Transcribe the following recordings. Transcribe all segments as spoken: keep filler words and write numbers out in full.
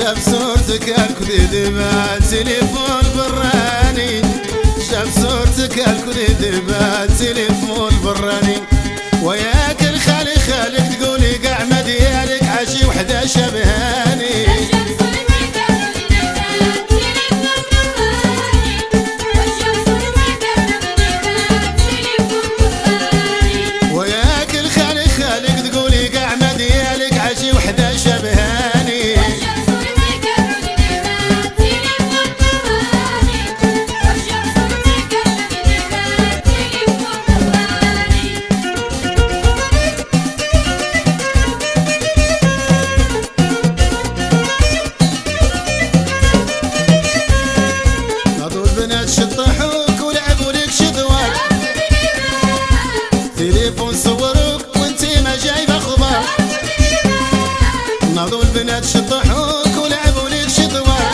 شاف صورتك الكذب بالتليفون براني، شاف صورتك الكذب بالتليفون براني، وياك الخالي خالك تقولي قاع ديالك عشي وحده شبهاني. وياك الخالي خالك تقولي قاع ديالك عشي وحده شبهاني. شطحوك ولعبوا لك شذوار، تليفون صوروك وانتي ما جايبه اخبار. ناضوا البنات شطحوك ولعبوا لك شذوار،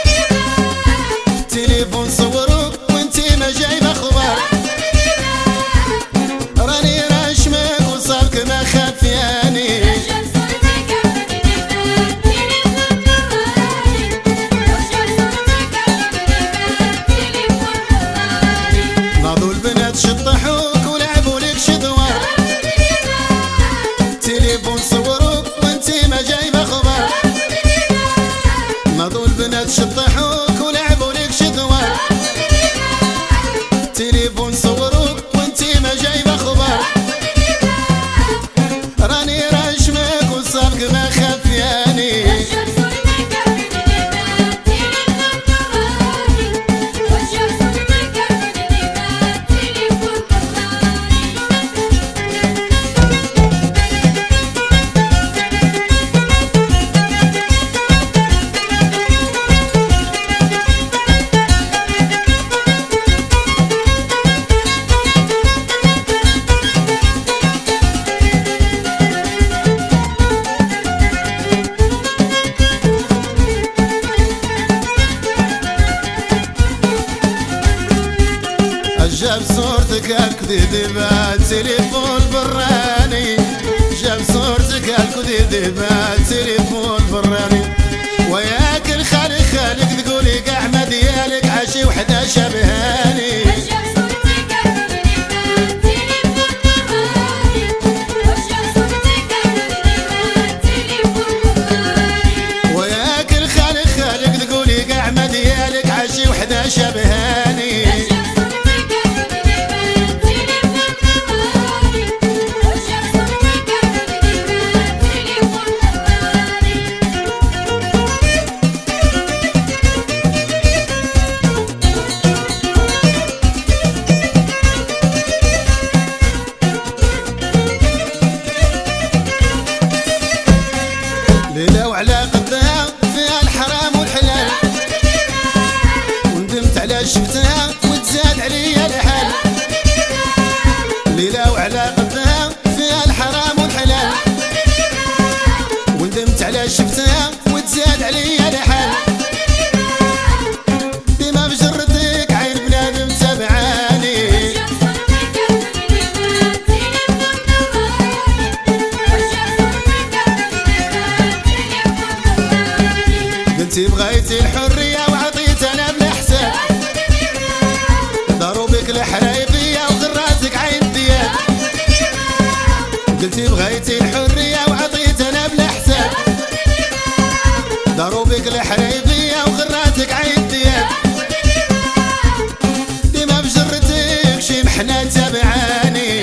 تليفون صوروك وانتي ما جايبه اخبار. راني راشمك وصابك ما خافياني. شطحوك ولعبوا لك شذوار، تليفون صوروك وانتي ما جايبه اخبار. ناضوا البنات شطحوك ولعبوا لك شذوار، تليفون صوروك وانتي ما جايبه اخبار. راني راشمك وصابك ما خافياني. جاب صورتك الكذب بالتليفون براني، جاب صورتك الكذب بالتليفون براني، وياك الخالي خالك تقولي قاع ديالك عشي وحده شبهاني. وياك الخالي خالك تقولي قاع ديالك عشي وحده شبهاني. ليلة وعلاقتها فيها الحرام والحلال، وندمت على شفتها وتزاد عليا الحال. ليلة وعلاقتها فيها الحرام والحلال، وندمت على شفتها وتزاد عليا الحال. ديما بجرتك عين بنادم تبعاني. قلتي بغيتي الحرية وعطيت انا بلا حساب، ضروبك الحرايبية وغراتك عين دياب. قلتي بغيتي الحرية وعطيت انا بلا حساب، ضروبك الحرايبية وغراتك عين دياب. ديما بجرتك شي محنة تبعاني.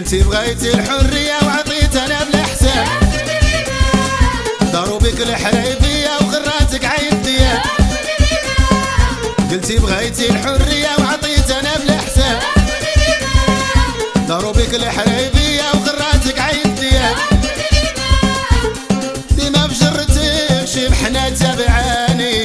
قلتي بغيتي الحرية وعطيت انا بلا حساب، داروا بك الحريفية وغراتك عين دياب. قلتي بغيتي الحرية وعطيت انا بلا حساب، داروا بك الحريفية وغراتك عين دياب. ديما بجرتك شي محنة تابعاني،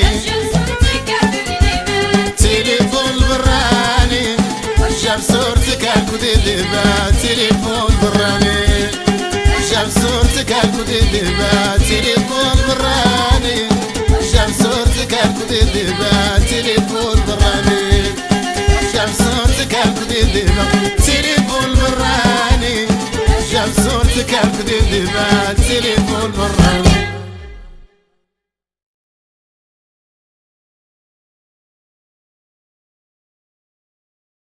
تليفون براني جاب صورتك الكديدبة، تليفون براني جاب صورتك الكديدبة، تليفون براني جاب صورتك الكديدبة، تليفون براني جاب صورتك الكديدبة، تليفون براني جاب صورتك الكديدبة.